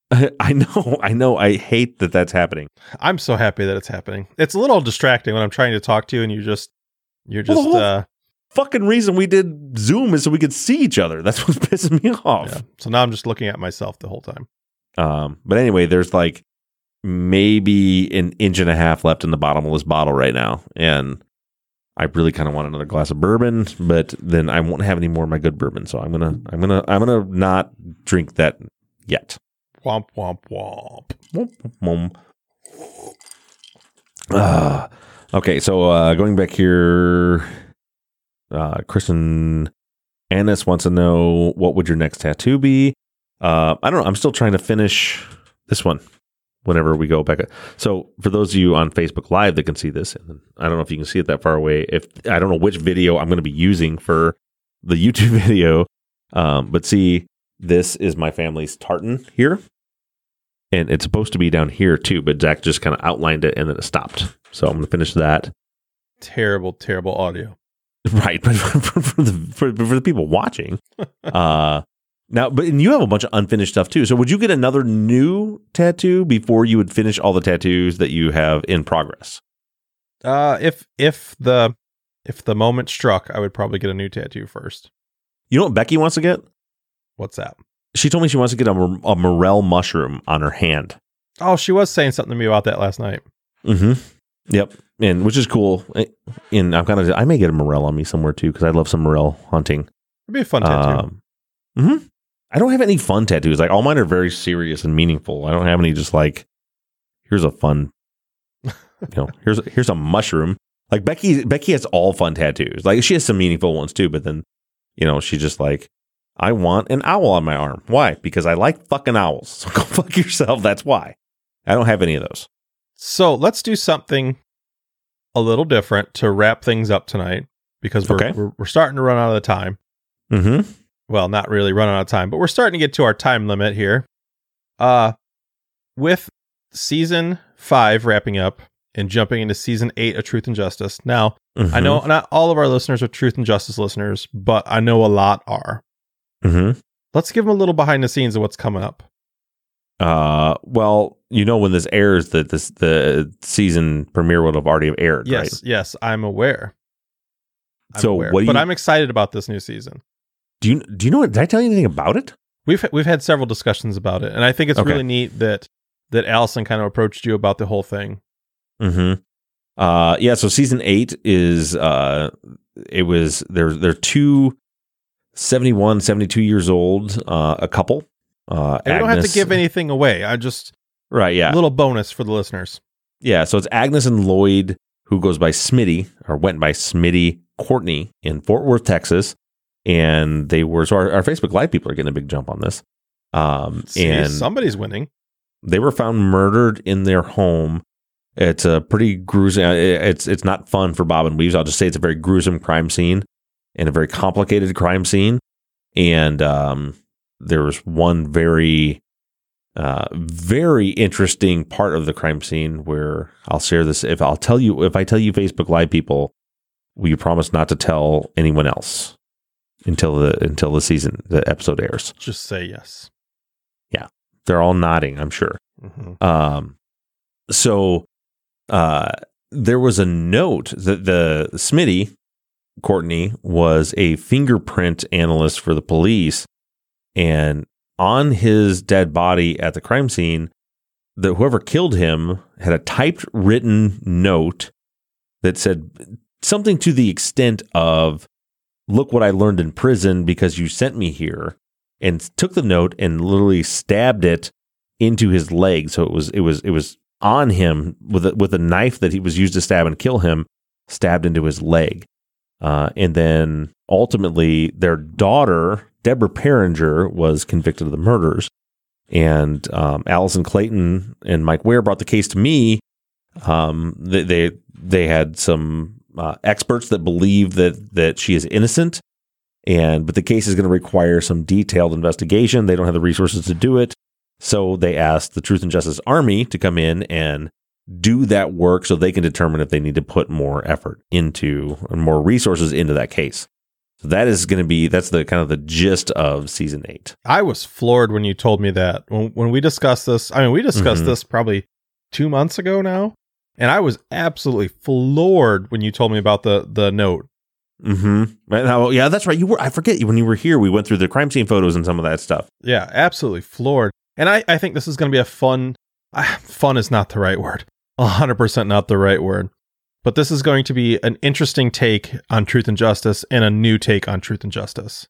I know. I hate that that's happening. I'm so happy that it's happening. It's a little distracting when I'm trying to talk to you and you're just fucking reason we did Zoom is so we could see each other. That's what's pissing me off. Yeah. So now I'm just looking at myself the whole time. But anyway, there's like maybe an inch and a half left in the bottom of this bottle right now, and I really kind of want another glass of bourbon, but then I won't have any more of my good bourbon, so I'm gonna not drink that yet. Womp womp womp. Womp, womp. Okay, so going back here, Kristen Annis wants to know, what would your next tattoo be? I don't know. I'm still trying to finish this one whenever we go back. So for those of you on Facebook Live that can see this, and I don't know if you can see it that far away. I don't know which video I'm going to be using for the YouTube video, but see, this is my family's tartan here. And it's supposed to be down here too, but Zach just kind of outlined it and then it stopped. So I'm going to finish that. Terrible audio. Right, but for the people watching, now, and you have a bunch of unfinished stuff too. So would you get another new tattoo before you would finish all the tattoos that you have in progress? If the moment struck, I would probably get a new tattoo first. You know what Becky wants to get? What's that? She told me she wants to get a morel mushroom on her hand. Oh, she was saying something to me about that last night. Mm-hmm. Yep. And which is cool. And I may get a morel on me somewhere too, because I love some morel hunting. It'd be a fun tattoo. Mm-hmm. I don't have any fun tattoos. Like all mine are very serious and meaningful. I don't have any just like, here's a fun, here's a mushroom. Like Becky has all fun tattoos. Like she has some meaningful ones too, but then, she's just like, I want an owl on my arm. Why? Because I like fucking owls. So go fuck yourself. That's why. I don't have any of those. So let's do something a little different to wrap things up tonight, because we're starting to run out of the time. Mm-hmm. Well, not really running out of time, but we're starting to get to our time limit here. With season 5 wrapping up and jumping into season 8 of Truth and Justice. Now, I know not all of our listeners are Truth and Justice listeners, but I know a lot are. Mm-hmm. Let's give them a little behind the scenes of what's coming up. Well, when this airs, that the season premiere would have already aired. Yes, right? Yes, I'm aware. But I'm excited about this new season. Do you know what? Did I tell you anything about it? We've had several discussions about it, and I think it's really neat that Allison kind of approached you about the whole thing. Mm-hmm. Yeah. So season 8 is they're two 71, 72 years old, a couple. We don't have to give anything away. Right, yeah. A little bonus for the listeners. Yeah, so it's Agnes and Lloyd, who goes by Smitty, or went by Smitty Courtney in Fort Worth, Texas. And they were, so our Facebook Live people are getting a big jump on this. And somebody's winning. They were found murdered in their home. It's a pretty gruesome, it's not fun for Bob and Weaves. I'll just say it's a very gruesome crime scene and a very complicated crime scene. And there was one very, very interesting part of the crime scene where I'll share this. If I tell you Facebook Live people, will you promise not to tell anyone else until the episode airs? Just say yes. Yeah. They're all nodding, I'm sure. Mm-hmm. So there was a note that the Smitty Courtney was a fingerprint analyst for the police, and on his dead body at the crime scene, that whoever killed him had a typed written note that said something to the extent of, "Look what I learned in prison because you sent me here," and took the note and literally stabbed it into his leg. So it was on him with a knife that he was used to stab and kill him, stabbed into his leg. And then ultimately their daughter, Deborah Perringer, was convicted of the murders. And Allison Clayton and Mike Ware brought the case to me. They had some experts that believe that she is innocent, but the case is going to require some detailed investigation. They don't have the resources to do it. So they asked the Truth and Justice Army to come in and do that work so they can determine if they need to put more effort into and more resources into that case. So that's the kind of the gist of season 8. I was floored when you told me that. When we discussed this, we discussed this probably 2 months ago now, and I was absolutely floored when you told me about the note. Right now, yeah, that's right. I forget, when you were here, we went through the crime scene photos and some of that stuff. Yeah, absolutely floored. And I think this is going to be a fun is not the right word. 100% not the right word. But this is going to be an interesting take on Truth and Justice and a new take on Truth and Justice.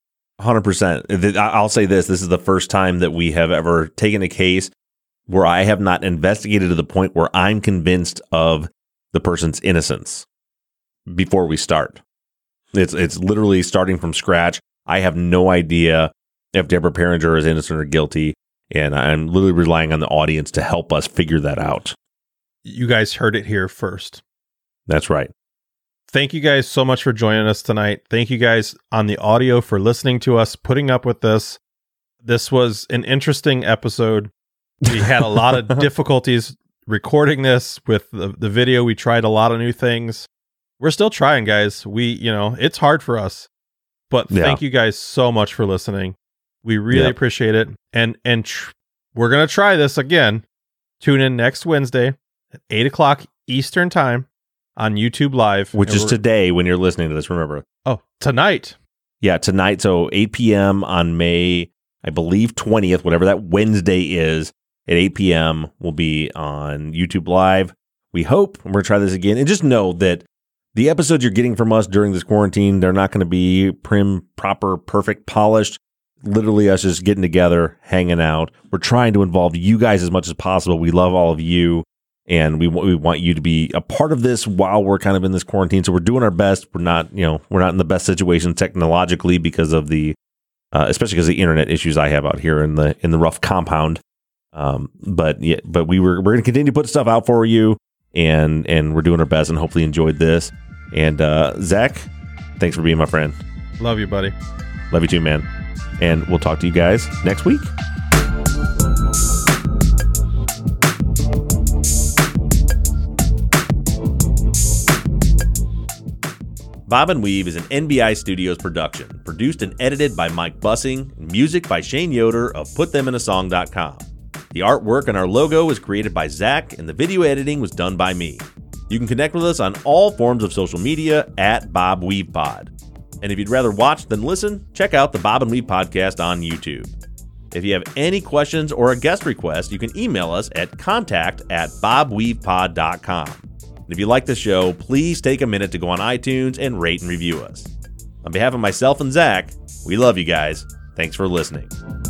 100%. I'll say this is the first time that we have ever taken a case where I have not investigated to the point where I'm convinced of the person's innocence before we start. It's literally starting from scratch. I have no idea if Deborah Perringer is innocent or guilty, and I'm literally relying on the audience to help us figure that out. You guys heard it here first. That's right. Thank you guys so much for joining us tonight. Thank you guys on the audio for listening to us, putting up with this. This was an interesting episode. We had a lot of difficulties recording this with the video. We tried a lot of new things. We're still trying, guys. It's hard for us, but thank you guys so much for listening. We really appreciate it. And we're going to try this again. Tune in next Wednesday at 8:00 Eastern time on YouTube Live. Which is today when you're listening to this, remember. Oh, tonight. Yeah, tonight. So 8 p.m. on May, I believe, 20th, whatever that Wednesday is, at 8 p.m. will be on YouTube Live. We hope, and we're going to try this again. And just know that the episodes you're getting from us during this quarantine, they're not going to be prim, proper, perfect, polished. Literally us just getting together, hanging out. We're trying to involve you guys as much as possible. We love all of you. And we want you to be a part of this while we're kind of in this quarantine. So we're doing our best. We're not in the best situation technologically because of the, especially because of the internet issues I have out here in the rough compound. But we're going to continue to put stuff out for you, and we're doing our best, and hopefully enjoyed this. And Zach, thanks for being my friend. Love you, buddy. Love you too, man. And we'll talk to you guys next week. Bob and Weave is an NBI Studios production, produced and edited by Mike Bussing, and music by Shane Yoder of PutThemInASong.com. The artwork on our logo was created by Zach, and the video editing was done by me. You can connect with us on all forms of social media at Bob Weave Pod. And if you'd rather watch than listen, check out the Bob and Weave podcast on YouTube. If you have any questions or a guest request, you can email us at contact@bobweavepod.com. And if you like the show, please take a minute to go on iTunes and rate and review us. On behalf of myself and Zach, we love you guys. Thanks for listening.